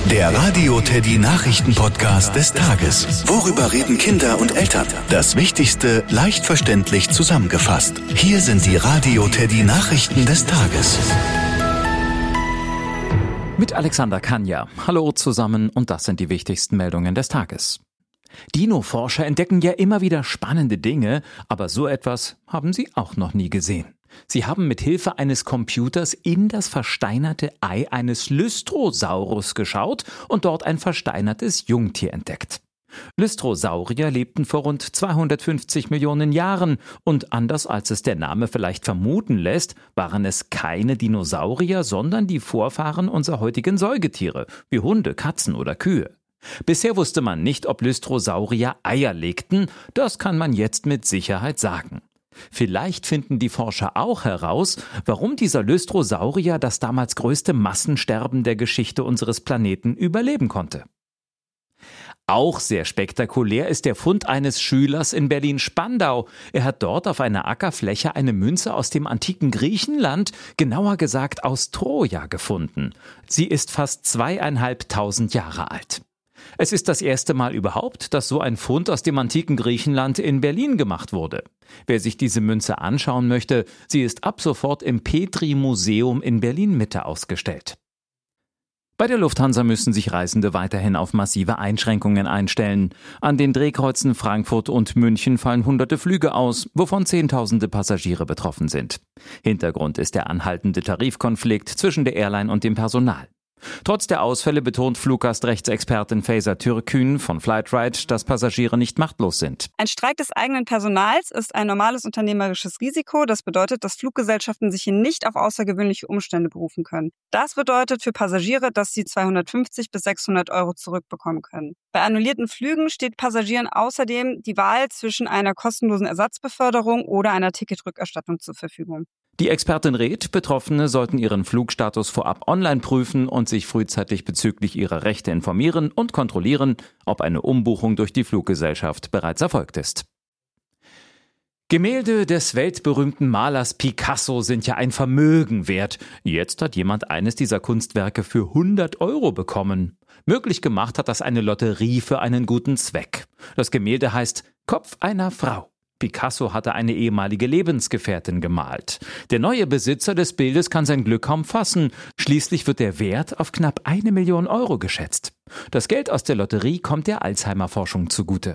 Der Radio Teddy Nachrichten-Podcast des Tages. Worüber reden Kinder und Eltern? Das Wichtigste leicht verständlich zusammengefasst. Hier sind die Radio Teddy Nachrichten des Tages. Mit Alexander Kanja. Hallo zusammen und das sind die wichtigsten Meldungen des Tages. Dino-Forscher entdecken ja immer wieder spannende Dinge, aber so etwas haben sie auch noch nie gesehen. Sie haben mit Hilfe eines Computers in das versteinerte Ei eines Lystrosaurus geschaut und dort ein versteinertes Jungtier entdeckt. Lystrosaurier lebten vor rund 250 Millionen Jahren und anders als es der Name vielleicht vermuten lässt, waren es keine Dinosaurier, sondern die Vorfahren unserer heutigen Säugetiere, wie Hunde, Katzen oder Kühe. Bisher wusste man nicht, ob Lystrosaurier Eier legten, das kann man jetzt mit Sicherheit sagen. Vielleicht finden die Forscher auch heraus, warum dieser Lystrosaurier das damals größte Massensterben der Geschichte unseres Planeten überleben konnte. Auch sehr spektakulär ist der Fund eines Schülers in Berlin-Spandau. Er hat dort auf einer Ackerfläche eine Münze aus dem antiken Griechenland, genauer gesagt aus Troja, gefunden. Sie ist fast 2.500 Jahre alt. Es ist das erste Mal überhaupt, dass so ein Fund aus dem antiken Griechenland in Berlin gemacht wurde. Wer sich diese Münze anschauen möchte, sie ist ab sofort im Petri-Museum in Berlin-Mitte ausgestellt. Bei der Lufthansa müssen sich Reisende weiterhin auf massive Einschränkungen einstellen. An den Drehkreuzen Frankfurt und München fallen hunderte Flüge aus, wovon Zehntausende Passagiere betroffen sind. Hintergrund ist der anhaltende Tarifkonflikt zwischen der Airline und dem Personal. Trotz der Ausfälle betont Fluggastrechtsexpertin Feyza Türkün von Flightride, dass Passagiere nicht machtlos sind. Ein Streik des eigenen Personals ist ein normales unternehmerisches Risiko. Das bedeutet, dass Fluggesellschaften sich hier nicht auf außergewöhnliche Umstände berufen können. Das bedeutet für Passagiere, dass sie 250 bis 600 Euro zurückbekommen können. Bei annullierten Flügen steht Passagieren außerdem die Wahl zwischen einer kostenlosen Ersatzbeförderung oder einer Ticketrückerstattung zur Verfügung. Die Expertin rät, Betroffene sollten ihren Flugstatus vorab online prüfen und sich frühzeitig bezüglich ihrer Rechte informieren und kontrollieren, ob eine Umbuchung durch die Fluggesellschaft bereits erfolgt ist. Gemälde des weltberühmten Malers Picasso sind ja ein Vermögen wert. Jetzt hat jemand eines dieser Kunstwerke für 100 Euro bekommen. Möglich gemacht hat das eine Lotterie für einen guten Zweck. Das Gemälde heißt Kopf einer Frau. Picasso hatte eine ehemalige Lebensgefährtin gemalt. Der neue Besitzer des Bildes kann sein Glück kaum fassen. Schließlich wird der Wert auf knapp 1 Million Euro geschätzt. Das Geld aus der Lotterie kommt der Alzheimer-Forschung zugute.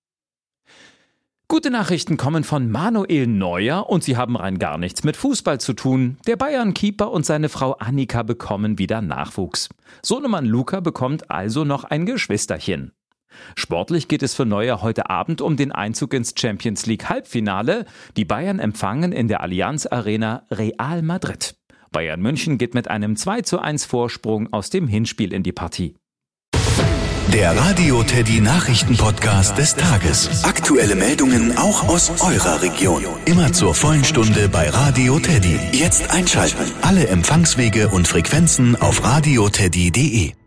Gute Nachrichten kommen von Manuel Neuer und sie haben rein gar nichts mit Fußball zu tun. Der Bayern-Keeper und seine Frau Annika bekommen wieder Nachwuchs. Sohnemann Luca bekommt also noch ein Geschwisterchen. Sportlich geht es für Neuer heute Abend um den Einzug ins Champions League Halbfinale. Die Bayern empfangen in der Allianz Arena Real Madrid. Bayern München geht mit einem 2:1 Vorsprung aus dem Hinspiel in die Partie. Der Radio Teddy Nachrichten-Podcast des Tages. Aktuelle Meldungen auch aus eurer Region. Immer zur vollen Stunde bei Radio Teddy. Jetzt einschalten. Alle Empfangswege und Frequenzen auf radioteddy.de.